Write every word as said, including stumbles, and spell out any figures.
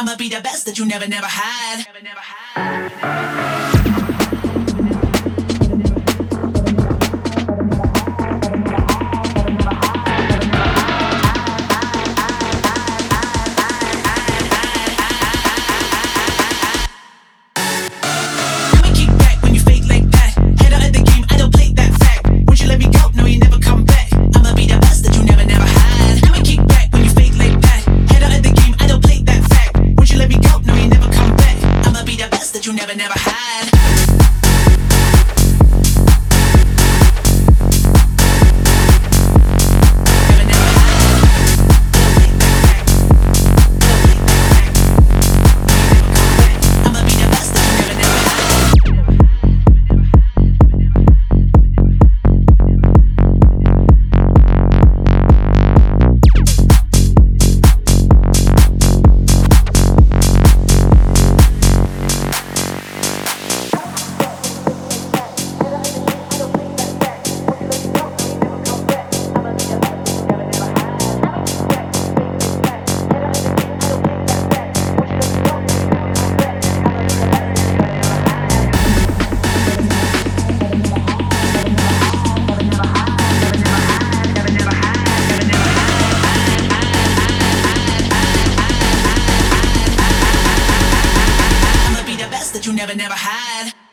I'ma be the best that you never, never had. Never, never had. You never, never had. Never, never had. I'ma be the best that you never, never that you never, never had.